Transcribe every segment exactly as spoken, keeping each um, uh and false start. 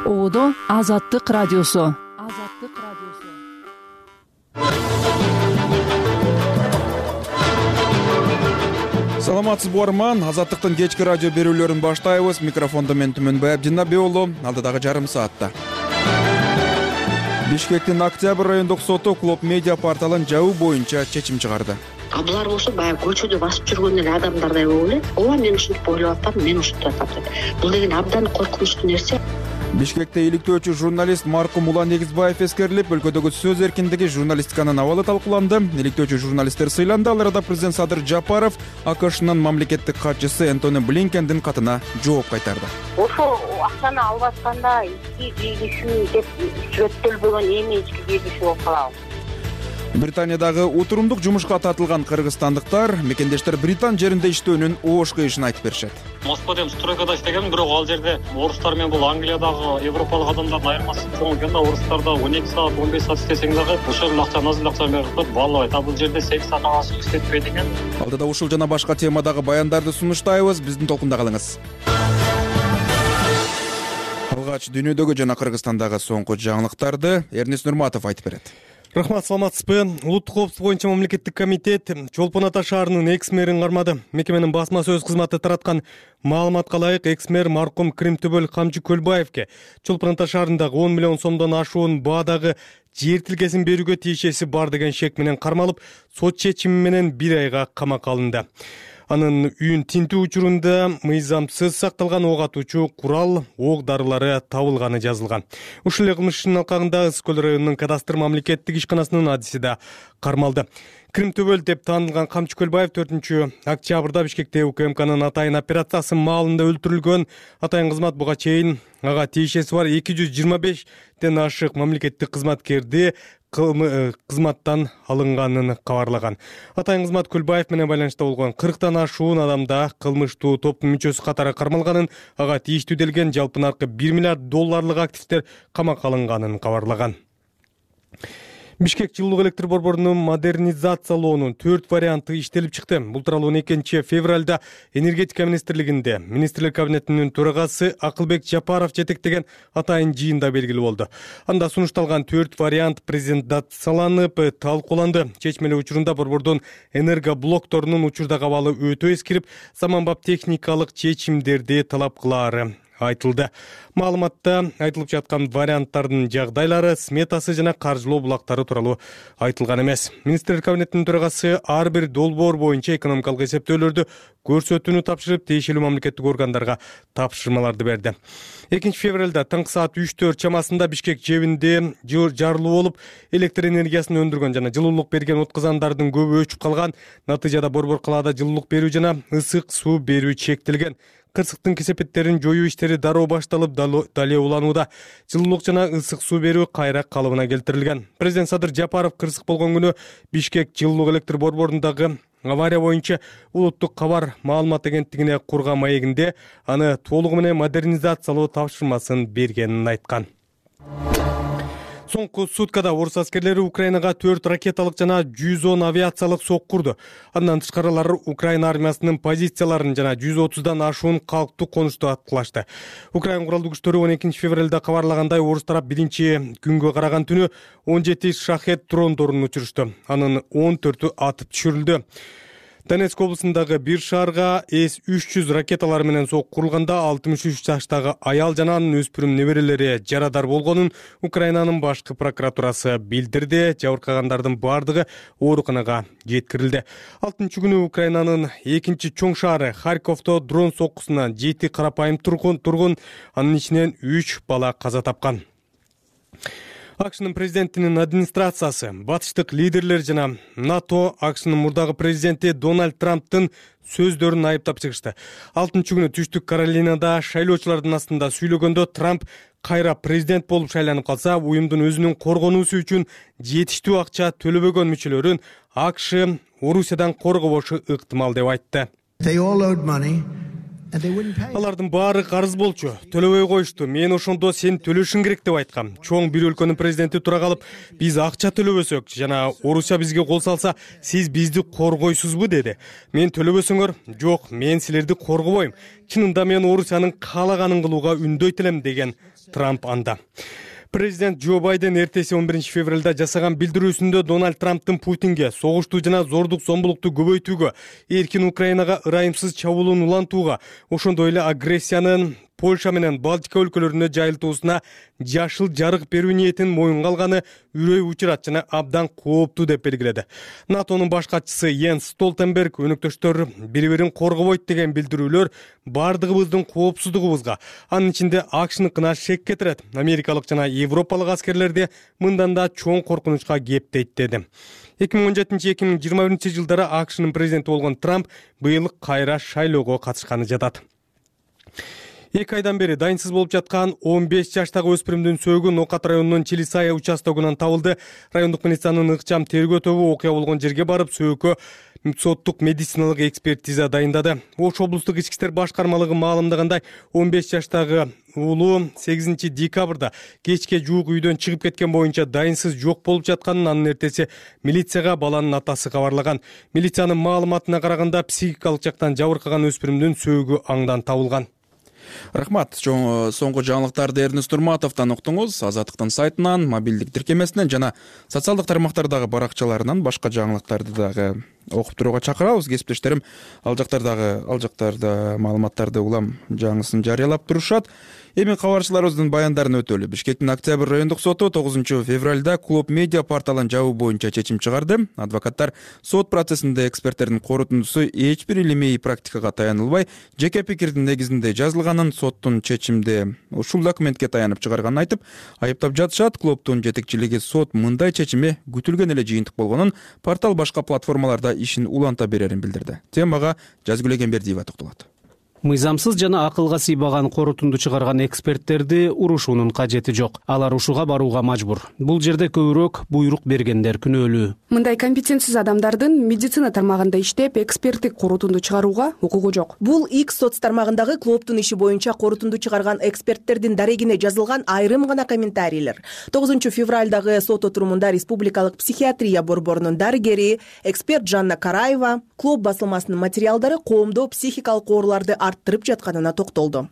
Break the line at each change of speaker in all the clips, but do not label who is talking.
Оодо Азаттык радиосу. Азаттык радиосу.
Саламатсызбы угарман, Азаттыктын кечки радио берүүлөрүн баштайбыз. Микрофондо мен Түмөнбай Абдинабек уулу, алдыдагы жарым саатта. Бишкектин Октябрь райондук соту Клуб Медиа порталын жабуу боюнча чечим чыгарды.
А булар болсо баягы көчөдө басып жүргөн эле адамдардай болуп эле. Ооба мен ушинтип ойлоп атам, мен ушинтип атам деп. Бул деген абдан коркунучтуу нерсе.
Бишкекте иликтөөчү журналист маркум Улан Негизбаев эскерилип, өлкөдөгү сөз эркиндиги, журналистиканын абалы талкууланды. Иликтөөчү журналисттер сыйланды. Ал арада президент Садыр Жапаров АКШнын мамлекеттик катчысы Энтони Блинкендин катына жооп кайтарды.
Ошо акчаны алып атканда ички кийгишүү деп сүрөттөлбөгөн эми ички кийгишүү болуп калабы.
Британиядагы отурумдук жумушка тартылган кыргызстандыктар мекендештер Британ жеринде иштөөнүн оош кыйышын айтып беришет.
Москвада эми стройкада иштеген, бирок ал жерде орустар менен бул Англиядагы европалык адамдардын айырмасы чоң экен да. Орустарда он эки саат, он беш саат иштесең дагы ошол акчаны азыр акча берип коет, баалабайт. А бул жерде сегиз саат ашык иштетпейт экен.
Алдыда ушул жана башка темадагы баяндарды сунуштайбыз. Биздин толкунда калыңыз. Алгач дүйнөдөгү жана Кыргызстандагы соңку жаңылыктарды Эрнест Нурматов айтып берет.
Рахмат, саламатсызбы. Улуттук коопсуздук боюнча мамлекеттик комитет Чолпон Ата шаарынын экс-мэрин кармады. Мекеменин басма сөз кызматы тараткан маалыматка ылайык, экс-мэр маркум Кримтөбөл Камчы Көлбаевке Чолпон Ата шаарындагы он миллион сомдон ашуун баадагы жер тилкесин берүүгө тиешеси бар деген шек менен кармалып, сот чечими менен бир айга камакка алынды. Анын үйүн тинтүү учурунда мыйзамсыз сакталган ок атуучу курал, ок дарылары табылганы жазылган. Ушул эле кылмыш ишинин алкагында Ысык көл районунун кадастр мамлекеттик ишканасынын адиси да кармалды. Кримтөбөл деп таанылган Камчы Көлбаев төртүнчү октябрда Бишкекте УКМКнын атайын операциясы маалында өлтүрүлгөн. Атайын кызмат буга чейин ага тиешеси бар эки жүз жыйырма бештен ашык мамлекеттик кызматкерди кызматтан алынганын кабарлаган. Атайын кызмат Көлбаев менен байланышта болгон кырктан ашуун адамда кылмыштуу топтун мүчөсү катары кармалганын, ага тийиштүү делген жалпы наркы бир миллиард долларлык активдер камакка алынганын кабарлаган. Бишкек жылуулук электр борборунун модернизациялоонун төрт варианты иштелип чыкты. Бул тууралуу он экинчи февралда энергетика министрлигинде министрлер кабинетинин төрагасы Акылбек Жапаров жетектеген атайын жыйында белгилүү болду. Анда сунушталган төрт вариант презентацияланып, талкууланды. Чечмелөө учурунда борбордун энергоблокторунун учурдагы абалы өтө эскирип, заманбап техникалык чечимдерди талап кылаары айтылды. Маалыматта айтылып жаткан варианттардын жагдайлары, сметасы жана каржылоо булактары тууралуу айтылган эмес. Министрлер кабинетинин төрагасы ар бир долбоор боюнча экономикалык эсептөөлөрдү көрсөтүүнү тапшырып, тиешелүү мамлекеттик органдарга тапшырмаларды берди. экинчи февралда таңкы саат үч төрт чамасында Бишкек жебинде жарылуу болуп, электр энергиясын өндүргөн жана жылуулук берген отказандардын көбү өчүп калган. Натыйжада борбор калаада жылуулук берүү жана ысык суу берүү чектелген. Кырсыктын кесепеттерин жоюу иштери дароо башталып, дале уланууда. Жылуулук жана ысык суу берүү кайра калыбына келтирилген. Президент Садыр Жапаров кырсык болгон күнү Бишкек жылуулук электр борборундагы авария боюнча улуттук кабар маалымат агенттигине курган маегинде аны толугу менен модернизациялоо тапшырмасын бергенин айткан. Соңку суткада орус аскерлери Украинага төрт ракеталык жана жүз он авиациялык сок курду. Андан тышкарылары Украина армиясынын позицияларын жана жүз отуздан ашуун калктуу конушту аткылашты. Украина куралдуу күчтөрү он экинчи февралда кабарлагандай, орус тарап биринчи күнгө караган түнү он жети шахет дрондорун учурушту. Анын он төртү атып түшүрүлдү. Донецк облусундагы бир шаарга эс үч жүз ракеталар менен сок курулганда алтымыш үч жаштагы аял жана анын өспүрүм неберелери жарадар болгонун Украинанын башкы прокуратурасы билдирди. Жабыркагандардын бардыгы ооруканага жеткирилди. алтынчы күнү Украинанын экинчи чоң шаары Харьковдо дрон соккусунан жети карапайым тургун тургун, анын ичинен үч бала каза тапкан. АКШнын президентинин администрациясы, батыштык лидерлер жана НАТО АКШнын мурдагы президенти Дональд Трамптын сөздөрүн айыптап чыгышты. алтынчы күнү Түштүк Каролинада шайлоочулардын астында сүйлөгөндө Трамп кайра президент болуп шайланып калса, уюмдун өзүнүн коргонуусу үчүн жетиштүү акча төлөбөгөн мүчөлөрүн АКШ Орусиядан коргобошу ыктымал деп айтты.
They all owed money
Алардын баары карыз болчу, төлөбөй коюшту. Мен ошондо сен төлөшүң керек деп айткам. Чоң бир өлкөнүн президенти тура калып, биз акча төлөбөсөк жана Орусия бизге кол салса, сиз бизди коргойсузбу деди. Мен төлөбөсөңөр, жок, мен силерди коргобойм. Чынында мен Орусиянын каалаганын кылууга үндөйт элем деген Трамп анда. Президент Джо Байден эртеси он биринчи февралда жасаган билдирүүсүндө Дональд Трамптын Путинге согушту жана зордук зомбулукту көбөйтүүгө, эркин Украинага ырайымсыз чабуулун улантууга, ошондой эле агрессиянын Польша менен Балтика өлкөлөрүнө жайылтуусуна жашыл жарык берүү ниетин моюнга алганы үрөй учурат жана абдан кооптуу деп белгиледи. НАТОнун баш катчысы Йенс Столтенберг өнөктөштөр бири-бирин коргобойт деген билдирүүлөр бардыгыбыздын коопсуздугубузга, анын ичинде АКШныкына шек кетирет. Америкалык жана европалык аскерлерди мындан да чоң коркунучка кептейт деди. эки миң он жетинчи эки миң жыйырма биринчи жылдары АКШнын президенти болгон Трамп быйыл кайра шайлоого катышканы жатат. Эки айдан бери дайынсыз болуп жаткан он беш жаштагы өспүрүмдүн сөөгү Нокат районунун Чилисая участогунан табылды. Райондук милициянын ыкчам тергөө тобу окуя болгон жерге барып, сөөгкө соттук медициналык экспертиза дайындады. Ош облустук ички иштер башкармалыгы маалымдагандай, он беш жаштагы уулу сегизинчи декабрда кечке жуук үйдөн чыгып кеткен боюнча дайынсыз жок болуп жатканын анын эртеси милицияга баланын атасы кабарлаган. Милициянын маалыматына караганда, психикалык жактан жабыркаган өспүрүмдүн сөөгү аңдан табылган.
Рахмат. Чоң соңку жаңылыктарды Эрнест Нурматовдон уктуңуз. Азаттыктын сайтынан, мобилдик тиркемесинен жана социалдык тармактардагы баракчаларынан башка жаңылыктарды дагы окуп турууга чакырабыз. Кесиптештерим ал жактардагы ал жактарда маалыматтарды улам жаңысын жарыялап турушат. Эми кабарчыларыбыздын баяндарын өтөлү. Бишкектин Октябрь райондук соту тогузунчу февралда Клуб Медиа порталын жабуу боюнча чечим чыгарды. Адвокаттар сот процессинде эксперттердин корутундусу эч бир илимий практикага таянылбай, жеке пикирдин негизинде жазылганын, соттун чечимде ушул документке таянып чыгарганын айтып, айыптап жатышат. Клубтун жетекчилиги сот мындай чечими күтүлгөн эле жыйынтык болгонун, портал башка платформаларда ишин уланта берерин билдирди. Темага Жазгүл Эгембердиева токтолот.
Мыйзамсыз жана акылга сыйбаган корутунду чыгарган эксперттерди урушуунун кажети жок. Алар ушуга барууга мажбур. Бул жерде көбүрөөк буйрук бергендер күнөөлүү.
Мындай компетентсиз адамдардын медицина тармагында иштеп, эксперттик корутунду чыгарууга укугу жок.
Бул X соц тармагындагы клубтун иши боюнча корутунду чыгарган эксперттердин дарегине жазылган айрым гана комментарийлер. тогузунчу февралдагы сот отурумунда Республикалык психиатрия борборунун дарыгери, эксперт Жанна Караева клуб басылмасынын материалдары коомдо психикалык ооруларды арттырып жатканына токтолду.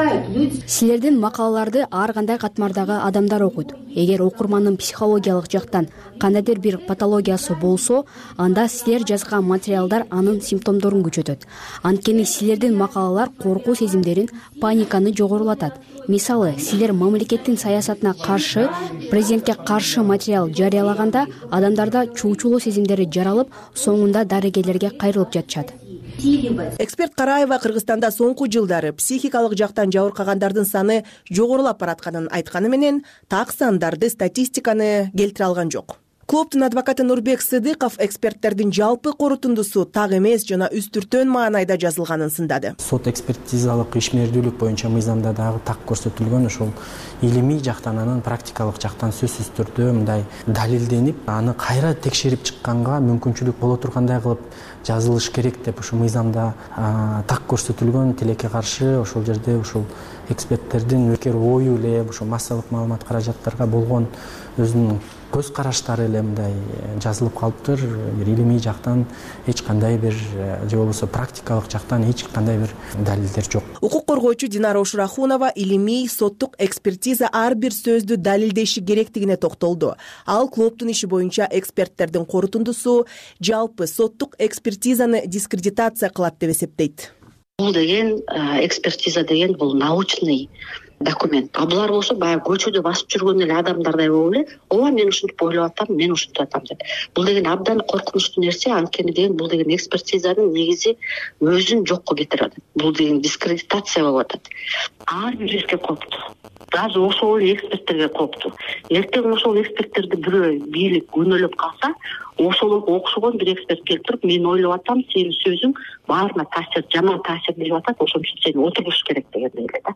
Силердин макалаларды ар кандай катмардагы адамдар окуйт. Эгер окурмандын психологиялык жактан кандайдыр бир патологиясы болсо, анда силер жазган материалдар анын симптомдорун күчөтөт. Анткени силердин макалалар коркуу сезимдерин, паниканы жогорулатат. Мисалы, силер мамлекеттин саясатына каршы, президентке каршы материал жарыялаганда адамдарда чуучулуу сезимдери жаралып, соңунда дарыгерлерге кайрылып жатышат.
Эксперт Караева Кыргызстанда соңку жылдары психикалык жактан жабыркагандардын саны жогорулап баратканын айтканы менен, так сандарды, статистиканы келтире алган жок. Клубтун адвокаты Нурбек Сыдыков эксперттердин жалпы корутундусу так эмес жана үстүртөн маанайда жазылганын сындады.
Сот экспертизалык ишмердүүлүк боюнча мыйзамда дагы так көрсөтүлгөн, ошол илимий жактан, анын практикалык жактан сөзсүз түрдө мындай далилденип, аны кайра текшерип чыкканга мүмкүнчүлүк боло тургандай кылып жазылыш керек деп ошол мыйзамда так көрсөтүлгөн. Тилекке каршы ошол жерде ошол эксперттердин өлкөр ою эле ошол массалык маалымат каражаттарга болгон өзүнүн көз караштары эле мындай жазылып калыптыр. Бир илимий жактан эч кандай бир же болбосо практикалык жактан эч кандай бир далилдер жок.
Укук коргоочу Динара Ошурахунова илимий соттук экспертиза ар бир сөздү далилдеши керектигине токтолду. Ал клубтун иши боюнча эксперттердин корутундусу жалпы соттук экспертизаны дискредитация кылат деп эсептейт.
Бул деген экспертиза деген бул научный документ. А булар болсо баягы көчөдө басып жүргөн эле адамдардай болуп эле, ооба мен ушинтип ойлоп атам, мен ушинтип атам деп. Бул деген абдан коркунучтуу нерсе, анткени деген бул деген экспертизанын негизи өзүн жокко кетирип атат. Бул деген дискредитация болуп атат. Ар бир жерге кооптуу. Даже ошол эксперттерге кооптуу. Эртең ошол эксперттерди бирөө бийлик күнөөлөп калса, ошол окшогон бир эксперт келип туруп, мен ойлоп атам, сенин сөзүң баарына таасир, жаман таасир берип атат, ошон үчүн сени отургуш керек дегендей эле да.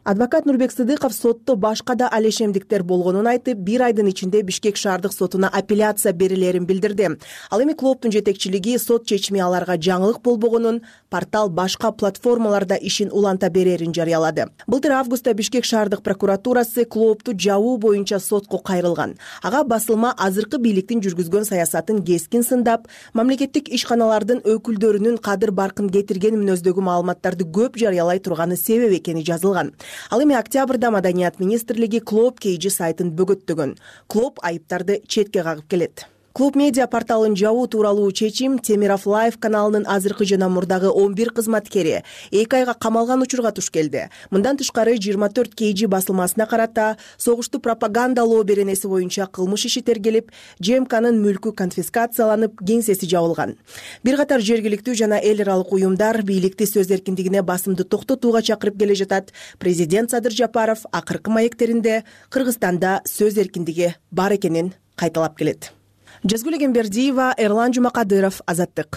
Адвокат Нурбек Сыдыков сотто башка да алешемдиктер болгонун айтып, бир айдын ичинде Бишкек шаардык сотуна апелляция берилерин билдирди. Ал эми клубдун жетекчилиги сот чечими аларга жаңылык болбогонун, портал башка платформаларда ишин уланта берерин жарыялады. Былтыр августта Бишкек шаардык прокуратурасы клубду жабуу боюнча сотко кайрылган. Ага басылма азыркы бийликтин жүргүзгөн саясатын кескин сындап, мамлекеттик ишканалардын өкүлдөрүнүн кадыр баркын кетиргени мүнөздөгү маалыматтарды көп жарыялай турганы себеп экени жазылган. Ал эми октябрда Маданият министрлиги Клуб Кейжи сайтын бөгөттөгөн. Клуб айыптарды четке кагып келет. Клуб медиа порталын жабуу тууралуу чечим Темиров Лайв каналынын азыркы жана мурдагы он бир кызматкери эки айга камалган учурга туш келди. Мындан тышкары жыйырма төрт Кейжи басылмасына карата согушту пропагандалоо беренеси боюнча кылмыш иши тергелип, ЖМКнын мүлкү конфискацияланып, кеңсеси жабылган. Бир катар жергиликтүү жана эл аралык уюмдар бийликти сөз эркиндигине басымды токтотууга чакырып келе жатат. Президент Садыр Жапаров акыркы маектеринде Кыргызстанда сөз эркиндиги бар экенин кайталап келет. Жазгүл Эгембердиева, Эрлан Жумакадыров, Азаттык.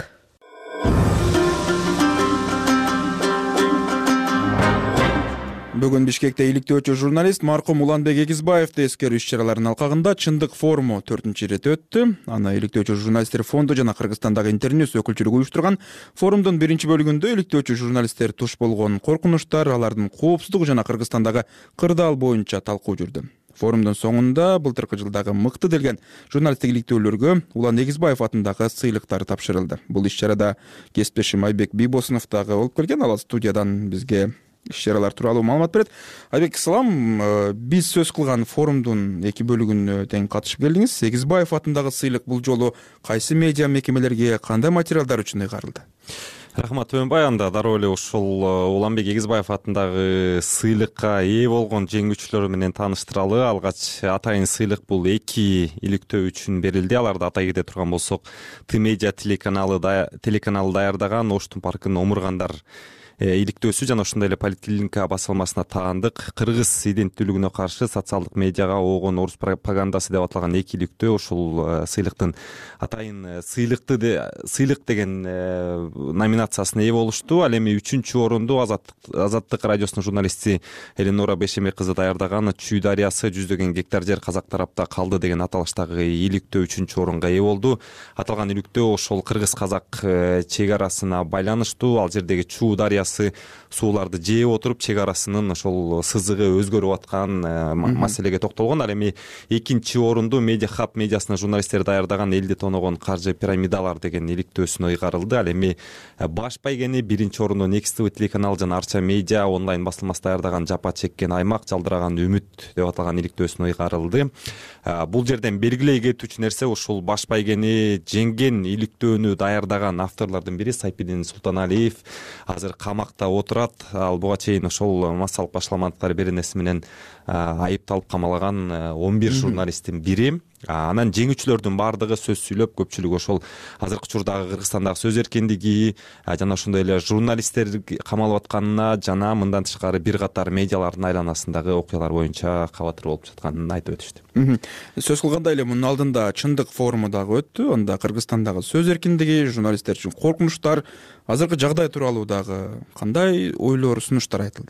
Бүгүн Бишкекте иликтөөчү журналист маркум Уланбек Эгизбаевди эскерүү иш-чараларынын алкагында Чындык форуму төртүнчү ирет өттү. Аны иликтөөчү журналисттер фонду жана Кыргызстандагы Интерньюс өкүлчүлүгү уюштурган. Форумдун биринчи бөлүгүндө иликтөөчү журналисттер туш болгон коркунучтар, алардын коопсуздугу жана Кыргызстандагы кырдаал боюнча талкуу жүрдү. Форумдун соңунда былтыркы жылдагы мыкты делген журналисттик иликтөөлөргө Улан Эгизбаев атындагы сыйлыктар тапшырылды. Бул иш-чарада кесиптешим Айбек Бийбосунов дагы болуп келген. Ал студиядан бизге иш-чаралар тууралуу маалымат берет. Айбек, салам. Биз сөз кылган форумдун эки бөлүгүнө тең катышып келдиңиз. Эгизбаев атындагы сыйлык бул жолу кайсы медиа мекемелерге, кандай материалдар үчүн ыйгарылды?
Рахмат Өөнбай, анда дароо эле ушул Уланбек Эгизбаев атындагы сыйлыкка ээ болгон жеңүүчүлөр менен тааныштыралы. Алгач атайын сыйлык бул эки иликтөө үчүн берилди. Аларды атай кете турган болсок, Ты медиа телеканалы телеканалы даярдаган Оштун паркын омургандар иликтөөсү жана ошондой эле Политклиника басылмасына таандык кыргыз иденттүүлүгүнө каршы социалдык медиага оогон орус пропагандасы деп аталган эки иликтөө ушул сыйлыктын атайын сыйлыкты сыйлык деген номинациясына ээ болушту. Ал эми үчүнчү орунду Азаттык радиосунун журналисти Эленора Бешемек кызы даярдаган Чүй дарыясы жүздөгөн гектар жер казак тарапта калды деген аталыштагы иликтөө үчүнчү орунга ээ болду. Аталган иликтөө ошол кыргыз-казак чек арасына байланыштуу. Ал жердеги Чүй дарыясы сууларды жээп отуруп чек арасынын ошол сызыгы өзгөрүп аткан маселеге токтолгон. Ал эми экинчи орунду Медиа Хаб медиасынын журналисттери даярдаган элди тоногон каржы пирамидалар деген иликтөөсүнө ыйгарылды. Ал эми баш байгени биринчи орунду Next ти ви телеканал жана Арча медиа онлайн басылмасы даярдаган Жапа чеккен аймак жалдыраган үмүт деп аталган иликтөөсүнө ыйгарылды. Бул жерден белгилей кетүүчү нерсе ушул баш байгени жеңген иликтөөнү даярдаган авторлордун бири Сайпидин Султаналиев азыр камакта отурат. Ал буга чейин ошол массалык башаламандыктар беренеси менен айыпталып камалган он бир журналисттин бири. Анан жеңүүчүлөрдүн баардыгы сөз сүйлөп, көпчүлүгү ошол азыркы учурдагы Кыргызстандагы сөз эркиндиги жана ошондой эле журналисттер камалып атканына жана мындан тышкары бир катар медиалардын айланасындагы окуялар боюнча кабатыр болуп жатканын айтып өтүштү.
Сөз кылгандай эле мунун алдында Чындык форуму дагы өттү. Анда Кыргызстандагы сөз эркиндиги, журналисттер үчүн коркунучтар, азыркы жагдай тууралуу дагы кандай ойлор, сунуштар айтылды?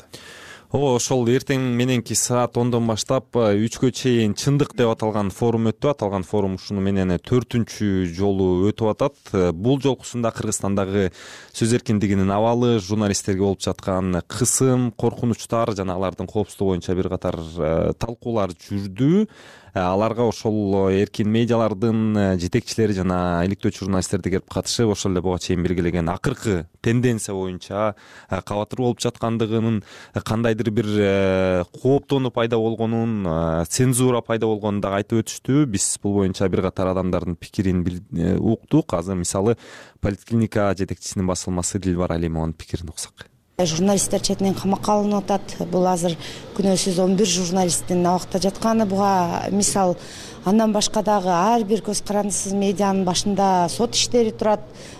Ошол эртең мененки саат ондон баштап үчкө чейин Чындык деп аталган форум өттү. Аталган форум ушуну менен төртүнчү жолу өтүп атат. Бул жолкусунда Кыргызстандагы сөз эркиндигинин абалы, журналисттерге болуп жаткан кысым, коркунучтар жана алардын коопсуздугу боюнча бир катар талкуулар жүрдү. Аларга ошол эркин медиалардын жетекчилери жана иликтөөчү журналисттерди келип катышып, ошол эле буга чейин белгилеген акыркы тенденция боюнча кабатыр болуп жаткандыгынын, кандайдыр бир кооптонуу пайда болгонун, цензура пайда болгонун дагы айтып өтүштү. Биз бул боюнча бир катар адамдардын пикирин уктук. Азыр мисалы Политклиника жетекчисинин басылмасы Дилбар Алимованын пикирин уксак.
Журналисттер четинен камакка алынып атат. Бул азыр күнөөсүз он бир журналисттин абакта жатканы. Буга мисал андан башка дагы ар бир көз карандысыз медианын башында сот иштери турат.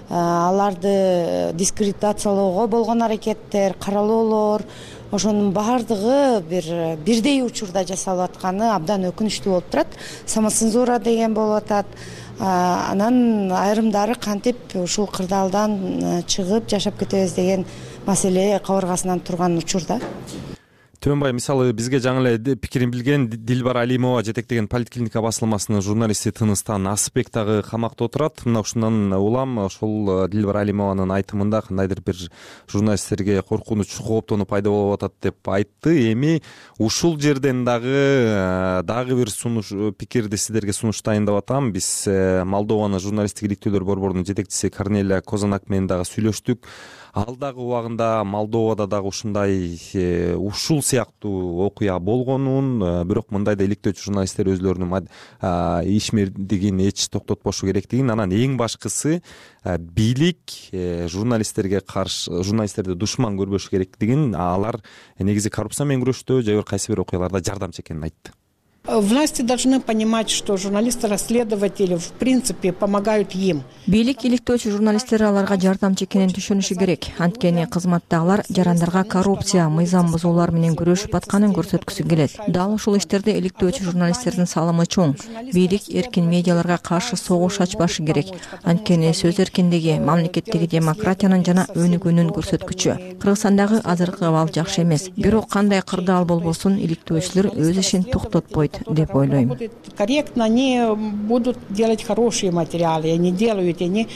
Аларды дискредитациялоого болгон аракеттер, каралоолор, ошонун баардыгы бир бирдей учурда жасалып атканы абдан өкүнүчтүү болуп турат. Самоцензура деген болуп атат. Анан айрымдары кантип ушул кырдаалдан чыгып жашап кетебиз деген маселе кабыргасынан турган учурда.
Төөнбай, мисалы бизге жаңы эле пикирин билген Дилбар Алимова жетектеген Политклиника басылмасынын журналисти Тыныстан Асыпбек дагы камакта отурат. Мына ушундан улам ошол Дилбар Алимованын айтымында кандайдыр бир журналисттерге коркунуч, кооптонуу пайда болуп атат деп айтты. Эми ушул жерден дагы дагы бир сунуш пикирди сиздерге сунуштайын деп атам. Биз Молдованын журналисттик иликтөөлөр борборунун жетекчиси Корнелия Козанак менен дагы сүйлөштүк. Алдагы убагында Молдовада дагы ушундай ушул сыяктуу окуя болгонун, бирок мындай да иликтөөчү журналисттер өзлөрүнүн ишмердигин эч токтотпошу керектигин, анан эң башкысы бийлик журналисттерге каршы, журналисттерди душман көрбөшү керектигин, алар негизи коррупция менен күрөштө же бир кайсы бир окуяларда жардамчы экенин айтты.
Власти должны понимать, что журналисты-расследователи в принципе помогают им.
Бийлик иликтөөчү журналисттер аларга жардамчы экенин түшүнүшү керек. Анткени кызматтагылар жарандарга коррупция, мыйзам бузуулар менен күрөшүп атканын көрсөткүсү келет. Дал ушул иштерде иликтөөчү журналисттердин салымы чоң. Бийлик эркин медиаларга каршы согуш ачпашы керек. Анткени сөз эркиндиги мамлекеттеги демократиянын жана өнүгүүнүн көрсөткүчү. Кыргызстандагы азыркы абал жакшы эмес. Бирок кандай кырдаал болбосун иликтөөчүлөр өз ишин токтотпойт деп ойлойм.
Корректно, они будут делать хорошие материалы, они делают, они...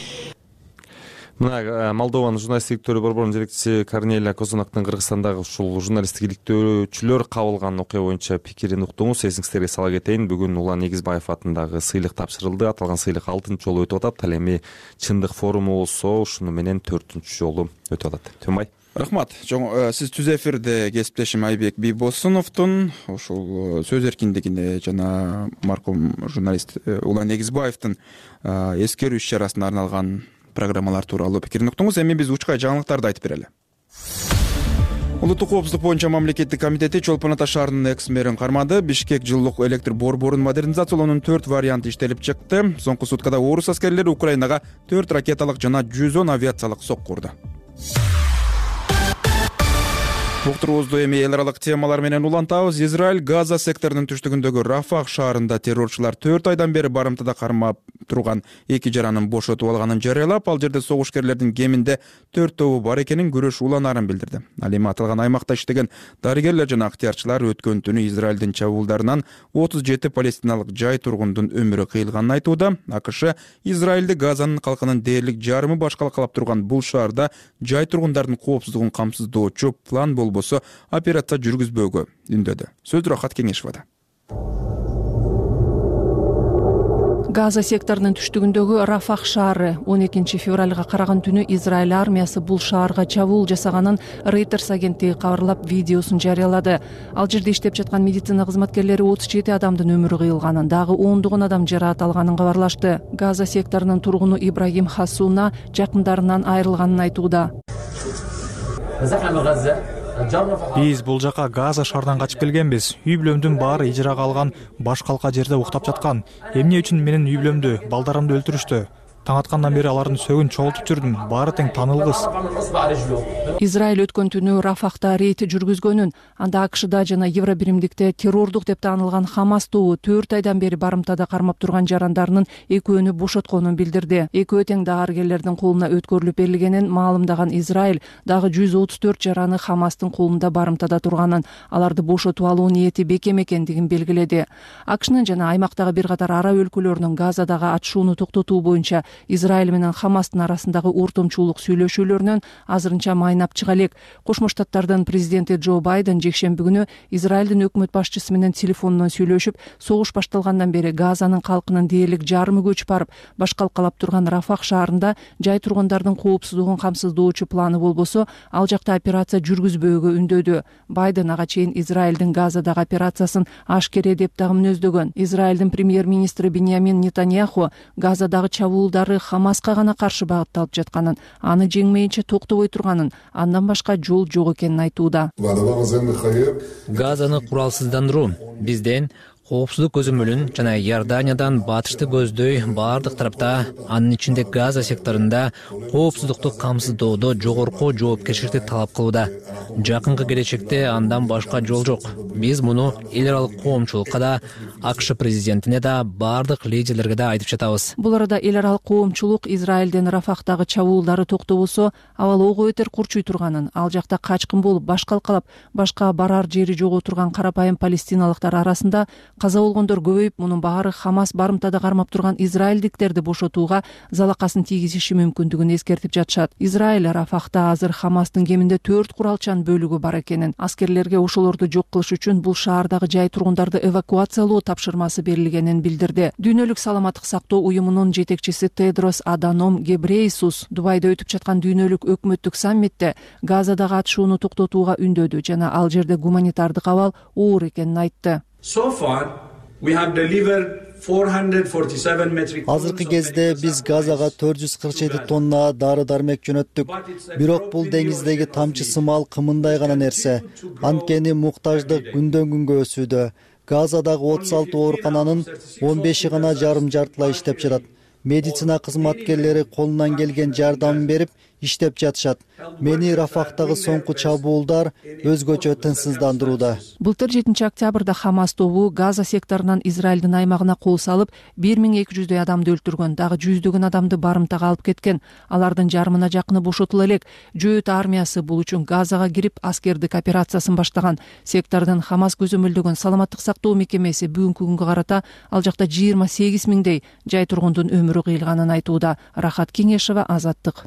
Мына Молдованын журналисттик иликтөөлөр борборунун жетекчиси Корнелия Козанактын Кыргызстандагы ушул журналисттик иликтөөчүлөр кабылган окуя боюнча пикирин уктуңуз. Эсиңиздерге сала кетейин, бүгүн Улан Эгизбаев атындагы сыйлык тапшырылды. Аталган сыйлык алтынчы жолу өтүп атат. Ал эми чындык форуму болсо ушуну менен төртүнчү жолу өтүп атат. Төөнбай.
Рахмат. Сиз түз эфирде кесиптешим Айбек Бийбосуновдун ушул сөз эркиндигине жана маркум журналист Улан Эгизбаевдин эскерүү иш чарасына арналган программалар тууралуу пикирин уктуңуз. Эми биз учкай жаңылыктарды айтып берели. Улуттук коопсуздук боюнча мамлекеттик комитети Чолпон Ата шаарынын экс мэрин кармады. Бишкек жылуулук электр борборун модернизациялоонун төрт варианты иштелип чыкты. Соңку суткада орус аскерлери Украинага төрт ракеталык жана жүз он авиациялык сокку урду. Уктуруубузду эми эл аралык темалар менен улантабыз. Израиль Газа секторунун түштүгүндөгү Рафах шаарында террорчулар төрт айдан бери барымтада кармап турган эки жаранын бошотуп алганын жарыялап, ал жерде согушкерлердин кеминде төрт тобу бар экенин күрөш уланаарын билдирди. Ал эми аталган аймакта иштеген дарыгерлер жана ыктыярчылар өткөн түнү Израилдин чабуулдарынан отуз жети палестиналык жай тургундун өмүрү кыйылганын айтууда. АКШ Израилди Газанын калкынын дээрлик жарымы башкалкалап турган бул шаарда жай тургундардын коопсуздугун камсыздоочу план болбосо операция жүргүзбөөгө үндөдү. Сөз Рахат Кеңешовада.
Газа секторунун түштүгүндөгү Рафах шаары он экинчи февралга караган түнү Израиль армиясы бул шаарга чабуул жасаганын Reuters агенттиги кабарлап видеосун жарыялады. Ал жерде иштеп жаткан медицина кызматкерлери отуз жети адамдын өмүрү кыйылганын, дагы ондогон адам жараат алганын кабарлашты. Газа секторунун тургуну Ибрагим Хасуна жакындарынан айрылганын айтууда.
Биз бул жака Газа шаардан качып келгенбиз. Үй бүлөмдүн баары ижарага алган баш калка жерде уктап жаткан. Эмне үчүн менин үй бүлөмдү, балдарымды өлтүрүштү? Таң аткандан бери алардын сөгүн чогултуп жүрдүм. Баары тең таанылгыс.
Израиль өткөн түнү Рафахта рейд жүргүзгөнүн, анда АКШда жана Евробиримдикте террордук деп таанылган Хамас тобу төрт айдан бери барымтада кармап турган жарандарынын экөөнү бошотконун билдирди. Экөө тең дарыгерлердин колуна өткөрүлүп берилгенин маалымдаган Израиль дагы жүз отуз төрт жараны Хамастын колунда барымтада турганын, аларды бошотуп алуу ниети бекем экендигин белгиледи. АКШнын жана аймактагы бир катар араб өлкөлөрүнүн Газадагы атышууну токтотуу боюнча Израиль менен Хамастын арасындагы ортомчулук сүйлөшүүлөрүнөн азырынча майнап чыга элек. Кошмо Штаттардын президенти Джо Байден жекшемби күнү Израилдин өкмөт башчысы менен телефондон сүйлөшүп, согуш башталгандан бери Газанын калкынын дээрлик жарымы көчүп барып, башкалкалап турган Рафах шаарында жай тургундардын коопсуздугун камсыздоочу планы болбосо, ал жакта операция жүргүзбөөгө үндөдү. Байден ага чейин Израилдин Газадагы операциясын ашкере деп дагы мүнөздөгөн. Израилдин премьер-министри Биньямин Нетаньяху Газадагы чабуулдар Хамаска гана каршы багытталып жатканын, аны жеңмейинче токтобой турганын, андан башка жол жок экенин айтууда.
Газаны куралсыздандыруу бизден коопсуздук көзөмөлүн жана Иорданиядан батышты көздөй баардык тарапта, анын ичинде Газа секторунда коопсуздукту камсыздоодо жогорку жоопкерчиликти талап кылууда. Жакынкы келечекте андан башка жол жок. Биз муну эл аралык коомчулукка да, АКШ президентине да, баардык лидерлерге да айтып жатабыз.
Бул арада эл аралык коомчулук Израилден Рафахтагы чабуулдары токтобосо, абал ого бетер курчуй турганын, ал жакта качкын болуп баш калкалап, башка барар жери жок отурган карапайым палестиналыктар арасында каза болгондор көбөйүп, мунун баары Хамас барымтада кармап турган израилдиктерди бошотууга залакасын тийгизиши мүмкүндүгүн эскертип жатышат. Израиль Рафахта азыр Хамастын кеминде төрт куралчан бөлүгү бар экенин, аскерлерге ошолорду жок кылыш үчүн бул шаардагы жай тургундарды эвакуациялоо тапшырмасы берилгенин билдирди. Дүйнөлүк саламаттык сактоо уюмунун жетекчиси Тедрос Аданом Гебрейсус Дубайда өтүп жаткан дүйнөлүк өкмөттүк саммитте Газадагы атышууну токтотууга үндөдү жана ал жерде гуманитардык абал оор экенин айтты.
Азыркы кезде биз Газага төрт жүз кырк жети тонна дары дармек жөнөттүк. Бирок бул деңиздеги тамчы сымал кымындай гана нерсе. Анткени муктаждык күндөн күнгө өсүүдө. Газадагы отуз алты оорукананын он беши гана жарым жартылай иштеп жатат. Медицина кызматкерлери колунан келген жардамын берип иштеп жатышат. Мени Рафахтагы соңку чабуулдар өзгөчө тынчсыздандырууда.
Былтыр жетинчи октябрда Хамас тобу Газа секторунан Израилдин аймагына кол салып, бир миң эки жүздөй адамды өлтүргөн, дагы жүздөгөн адамды барымтага алып кеткен. Алардын жарымына жакыны бошотула элек. Жөөт армиясы бул үчүн Газага кирип аскердик операциясын баштаган. Сектордун Хамас көзөмөлдөгөн саламаттык сактоо мекемеси бүгүнкү күнгө карата ал жакта жыйырма сегиз миңдей жай тургундун өмүрү кыйылганын айтууда. Рахат Кеңешева, Азаттык.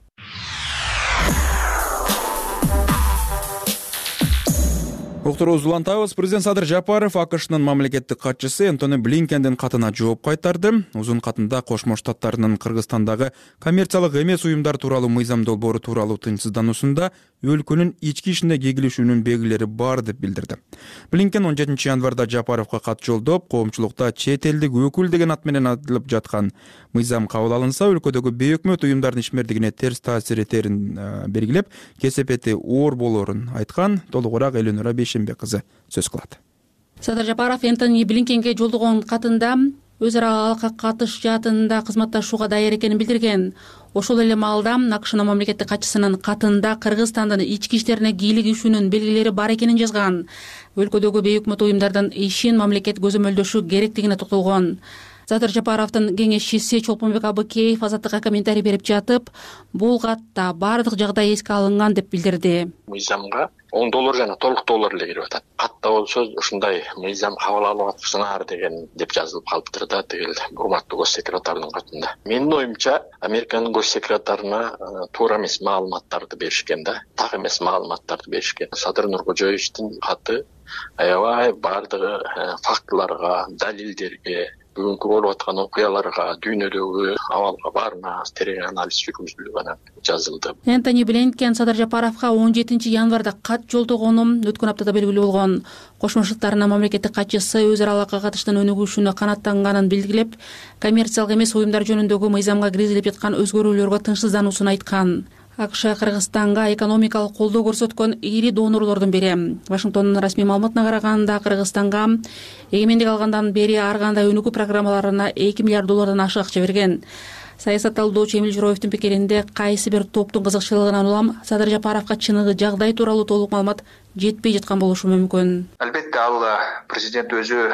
Уктурубузду улантабыз. Президент Садыр Жапаров АКШнын мамлекеттик катчысы Энтони Блинкендин катына жооп кайтарды. Узун катында Кошмо Штаттарынын Кыргызстандагы коммерциялык эмес уюмдар тууралуу мыйзам долбоору тууралуу тынчсыздануусунда өлкөнүн ички ишине кегилишүүнүн белгилери бар деп билдирди. Блинкен он жетинчи январда Жапаровго кат жолдоп, коомчулукта чет элдик өкүл деген ат менен аталып жаткан мыйзам кабыл алынса, өлкөдөгү бейөкмөт уюмдардын ишмердигине терс таасир этерин белгилеп, кесепети оор болоорун айткан. Толугураак Элөнөр Бейшембек кызы сөз кылат.
Садыр Жапаров Энтони Блинкенге жолдогон катында өз ара алка катыш жаатында кызматташууга даяр экенин билдирген. Ошол эле маалда АКШнын мамлекеттик катчысынын катында Кыргызстандын ички иштерине кийлигишүүнүн белгилери бар экенин жазган. Өлкөдөгү бейөкмөт уюмдардын ишин мамлекет көзөмөлдөшү керектигине токтолгон. Садыр Жапаровдун кеңешчиси Чолпонбек Абыкеев Азаттыкка комментарий берип жатып, бул катта баардык жагдай эске алынган деп билдирди.
Мыйзамга он доллар жана толуктоолор эле кирип атат. Катта болсо ушундай мыйзам кабыл алып атыпсыңар деген деп жазылып калыптыр да, тигил урматтуу гос секретардын катында. Менин оюмча, Американын гос секретарына туура эмес маалыматтарды беришкен да, так эмес маалыматтарды беришкен. Садыр Нуркожоевичтин каты аябай баардыгы фактыларга, далилдерге, бүгүнкү болуп аткан окуяларга, дүйнөдөгү абалга баарына терең анализ жүргүзүлүп анан жазылды.
Энтони Блинкен Садыр Жапаровго он жетинчи январда кат жолдогонум өткөн аптада белгилүү болгон. Кошмо Штаттарынын мамлекеттик катчысы өз ара алака катыштын өнүгүшүнө канааттанганын билдирип, коммерциялык эмес уюмдар жөнүндөгү мыйзамга киргизилип жаткан өзгөрүүлөргө тынчсыздануусун айткан. АКШ Кыргызстанга экономикалык колдоо көрсөткөн ири донорлордун бири. Вашингтондун расмий маалыматына караганда, Кыргызстанга эгемендик алгандан бери ар кандай өнүгүү программаларына эки миллиард доллардан ашык акча берген. Саясат талдоочу Эмил Журоевдин пикиринде, кайсы бир топтун кызыкчылыгынан улам Садыр Жапаровго чыныгы жагдай тууралуу толук маалымат жетпей жаткан болушу мүмкүн.
Албетте ал президент өзү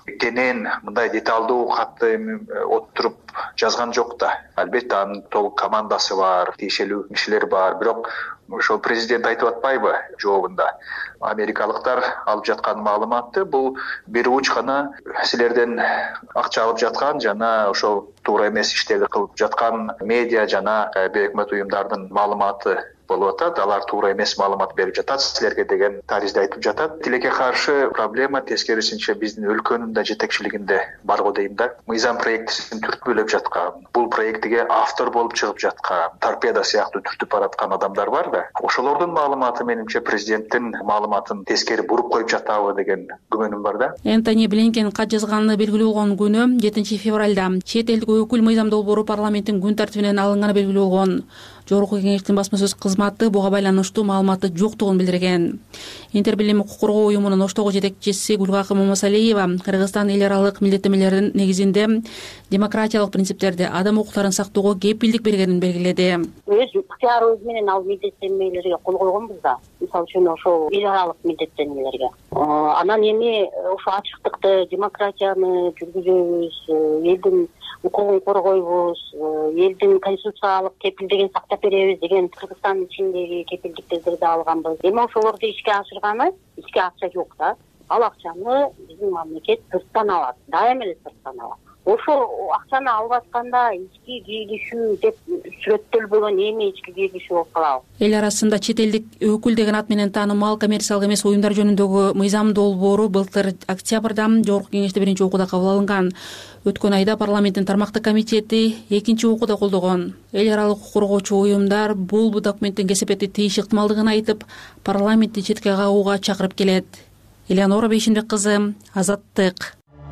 кенен мындай деталдуу катты отуруп жазган жок да. Албетте анын толук командасы бар, тиешелүү кишилер бар. Бирок ошол президент айтып атпайбы жообунда? Америкалыктар алып жаткан маалыматты бул бир уч гана силерден акча алып жаткан жана ошол туура эмес иштерди кылып жаткан медиа жана бейөкмөт уюмдардын маалыматы болуп атат. Алар туура эмес маалымат берип жатат, силерге деген таризди айтып жатат. Тилекке каршы проблема тескерисинче биздин өлкөнүн да жетекчилигинде бар го дейм да. Мыйзам проектисин түрткүлөп жаткан, бул проектиге автор болуп чыгып жаткан, торпеда сыяктуу түртүп бараткан адамдар бар да. Ошолордун маалыматы менимче президенттин маалыматын тескери буруп коюп жатабы деген күмөнүм бар да.
Энтони Блинкен кат жазганы белгилүү болгон күнү жетинчи февралда чет элдик өкүл мыйзам долбоору парламенттин күн тартибинен алынганы белгилүү болгон. жогорку кеңештин басма сөз кызматы буга байланыштуу маалыматы жоктугун билдирген. Интербилим укук коргоо уюмунун Оштогу жетекчиси Гүлгакы Момосалиева Кыргызстан эл аралык милдеттенмелердин негизинде демократиялык принциптерди, адам укуктарын сактоого кепилдик бергенин белгиледи.
Өз ыктыярыбыз менен ал милдеттенмелерге кол койгонбуз да. Мисалы үчүн ошол эл аралык милдеттенмелерге. Анан эми ошо ачыктыкты, демократияны жүргүзөбүз, элдин укугун коргойбуз, элдин конституциялык кепилдигин сактап беребиз деген Кыргызстандын ичиндеги кепилдиктерди алганбыз. Эми ошолорду ишке ашырганы, ишке акча жок да. Ал акчаны биздин мамлекет сырттан алат, дайыма эле сырттан алат. Ошо акчаны алып атканда ички кийлишүү деп сүрөттөлбөгөн эми ички кийлишүү болуп калабы.
Эл арасында чет элдик өкүл деген ат менен таанымал коммерциялык эмес уюмдар жөнүндөгү мыйзам долбоору былтыр октябрда жогорку кеңеште биринчи окууда кабыл алынган. Өткөн айда парламенттин тармактык комитети экинчи окууда колдогон. Эл аралык укук коргоочу уюмдар бул документтин кесепетти тийиш ыктымалдыгын айтып, парламентти четке кагууга чакырып келет. Элеонора Бейшенбек кызы, Азаттык.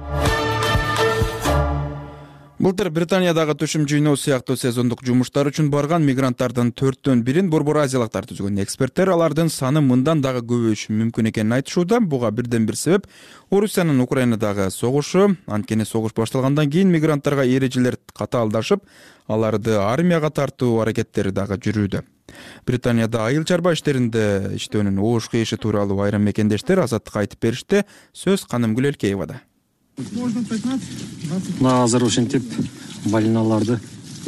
Былтыр Британиядагы төшүм жыйноо сыяктуу сезондук жумуштар үчүн барган мигранттардын төрттөн бирин борбор азиялыктар түзгөн. Эксперттер алардын саны мындан дагы көбөйүшү мүмкүн экенин айтышууда. Буга бирден бир себеп Орусиянын Украинадагы согушу. Анткени согуш башталгандан кийин мигранттарга эрежелер катаалдашып, аларды армияга тартуу аракеттери дагы жүрүүдө. Британияда айыл чарба иштеринде иштөөнүн оош кыйышы тууралуу айрым мекендештер Азаттыкка айтып беришти. Сөз Каным Гүлелкеевада.
Мына азыр ошентип балиналарды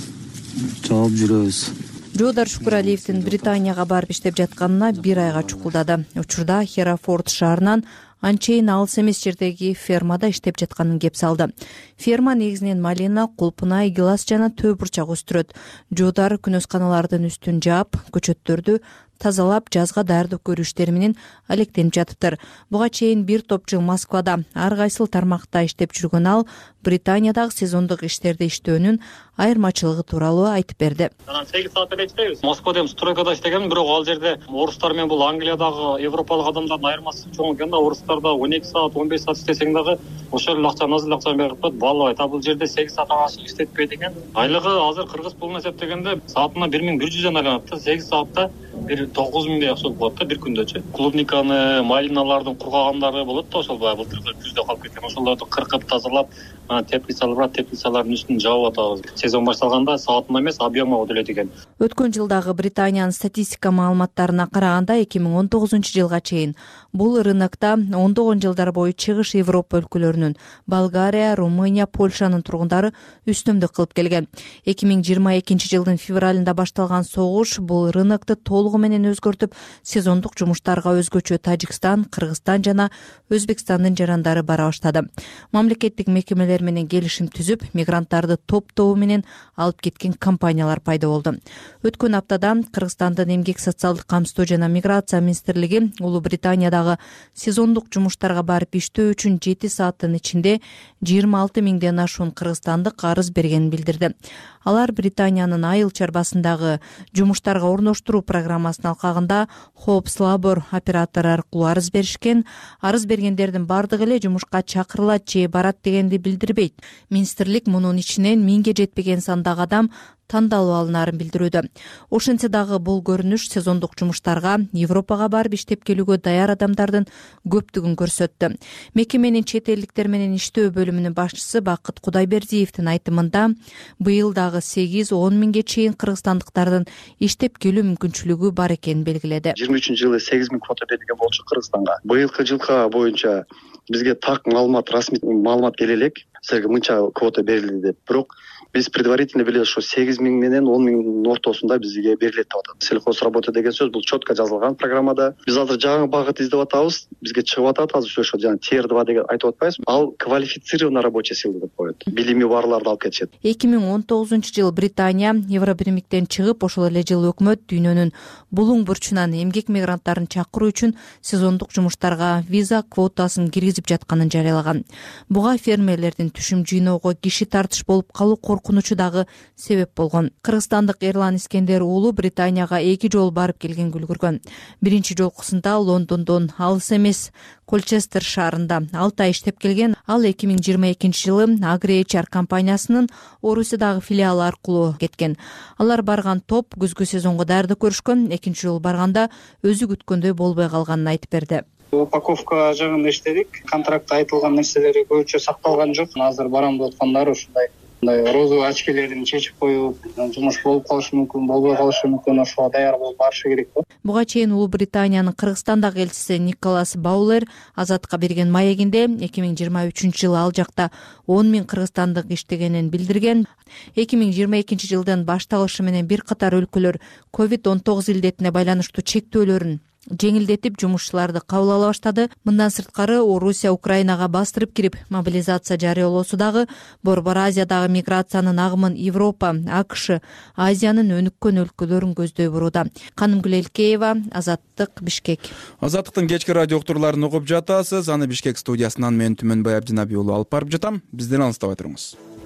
жаап жүрөбүз.
Жоодар Шукуралиевдин Британияга барып иштеп жатканына бир айга чукулдады. Учурда Херафорд шаарынан анчейин алыс эмес жердеги фермада иштеп жатканын кеп салды. Ферма негизинен малина, кулпунай, гилас жана төө бурчак өстүрөт. Жоодар күнөсканалардын үстүн жаап, көчөттөрдү тазалап, жазга даярдык көрүү иштери менен алектенип жатыптыр. Буга чейин бир топ жыл Москвада ар кайсыл тармакта иштеп жүргөн ал Британиядагы сезондук иштерде иштөөнүн айырмачылыгы тууралуу айтып берди.
Анан сегиз саат эле иштейбиз. Москвада эми стройкада иштегем, бирок ал жерде орустар менен бул Англиядагы европалык адамдардын айырмасы чоң экен да. Орустарда он эки саат, он беш саат иштесең дагы ошол эле акчаны азыр акчаны берип коет, баллабайт. А бул жерде сегиз сааттан ашык иштетпейт экен. Айлыгы азыр кыргыз пулуна эсептегенде саатына бир миң бир жүздөн айланат да. сегиз саатта бир тогуз миңдей акча болот да бир күндөчү. Клубниканы, малиналардын кургагандары болот да, ошол баягы былтыркы күздө калып кеткен. Ошолорду кыркып тазалап, анан теплицалар бар, теплицалардын үстүн жаап атабыз. Сезон башталганда саатына эмес, объемга төлөйт экен.
Өткөн жылдагы Британиянын статистика маалыматтарына караганда эки миң он тогузунчу жылга чейин бул рынокто ондогон жылдар бою Чыгыш Европа өлкөлөрүнүн Болгария, Румыния, Польшанын тургундары үстөмдүк кылып келген. эки миң жыйырма экинчи жылдын февралында башталган согуш бул рынокту толугу менен өзгөртүп, сезондук жумуштарга өзгөчө Тажикстан, Кыргызстан жана Өзбекстандын жарандары бара баштады. Мамлекеттик мекемелер менен келишим түзүп, мигранттарды топ-тобу менен алып кеткен компаниялар пайда болду. Өткөн аптада Кыргызстандын эмгек социалдык камсыздоо жана миграция министрлиги Улуу Британиядагы сезондук жумуштарга барып иштөө үчүн жети сааттын ичинде жыйырма алты миңден ашуун кыргызстандык арыз бергенин билдирди. Алар Британиянын айыл чарбасындагы жумуштарга орноштуруу программасынын алкагында Hopes Labor оператору аркылуу арыз беришкен. Арыз бергендердин бардыгы эле жумушка чакырылат же барат дегенди билдирбейт. Министрлик мунун ичинен миңге жетпеген сандагы адам тандалып алынаарын билдирүүдө. Ошентсе дагы бул көрүнүш сезондук жумуштарга Европага барып иштеп келүүгө даяр адамдардын көптүгүн көрсөттү. Мекеменин чет элдиктер менен иштөө бөлүмүнүн башчысы Бакыт Кудайбердиевдин айтымында быйыл дагы сегиз он миңге чейин кыргызстандыктардын иштеп келүү мүмкүнчүлүгү бар экенин белгиледи.
жыйырма үчүнчү жылы сегиз миң квота берилген болчу Кыргызстанга. Быйылкы жылка боюнча бизге так маалымат, расмий маалымат келе элек, силерге мынча квота берилди деп. Бирок биз предварительно билебиз, ошо сегиз миң менен он миңдин ортосунда бизге берилет деп атат. Сельхозработа деген сөз бул четко жазылган программада. Биз азыр жаңы багыт издеп атабыз. Бизге чыгып атат азыр ошо жана Тир два деген айтып атпайбызбы? Ал квалифицированный рабочая сила деп коет. Билими барларды алып кетишет.
эки миң он тогузунчу жыл Британия Евробиримдиктен чыгып, ошол эле жылы өкмөт дүйнөнүн булуң бурчунан эмгек мигранттарын чакыруу үчүн сезондук жумуштарга виза квотасын киргизип жатканын жарыялаган. Буга фермерлердин
менен түшүм жыйноого киши тартыш болуп калуу коркунучу дагы себеп болгон. Кыргызстандык Эрлан Искендер уулу Британияга эки жолу барып келгенге үлгүргөн. Биринчи жолкусунда Лондондон алыс эмес Колчестер шаарында алты ай иштеп келген. Ал эки миң жыйырма экинчи жылы Agri эйч ар компаниясынын Орусиядагы филиалы аркылуу кеткен. Алар барган топ күзгү сезонго даярдык көрүшкөн. Экинчи жолу барганда өзү күткөндөй болбой калганын айтып берди.
Упаковка жагын иштедик. Контрактта айтылган нерселери көбүнчө сакталган жок. Азыр барам деп аткандар ушундай мындай розовый очкилерин чечип коюп, жумуш болуп калышы мүмкүн, болбой калышы мүмкүн, ошого даяр болуп барышы керек да.
Буга чейин Улуу Британиянын Кыргызстандагы элчиси Николас Баулер Азатка берген маегинде эки миң жыйырма үчүнчү жылы ал жакта он миң кыргызстандык иштегенин билдирген. эки миң жыйырма экинчи жылдын башталышы менен бир катар өлкөлөр ковид он тогуз илдетине байланыштуу чектөөлөрүн жеңилдетип жумушчуларды кабыл ала баштады. Мындан сырткары Орусия Украинага бастырып кирип мобилизация жарыялоосу дагы Борбор Азиядагы миграциянын агымын Европа, АКШ, Азиянын өнүккөн өлкөлөрүн көздөй бурууда. Канымгүл Элкеева, Азаттык, Бишкек.
Азаттыктын кечки радио уктурларын угуп жатасыз. Аны Бишкек студиясынан мен Түмөнбай Абдинабий уулу алып барып жатам. Бизден алыстабай туруңуз.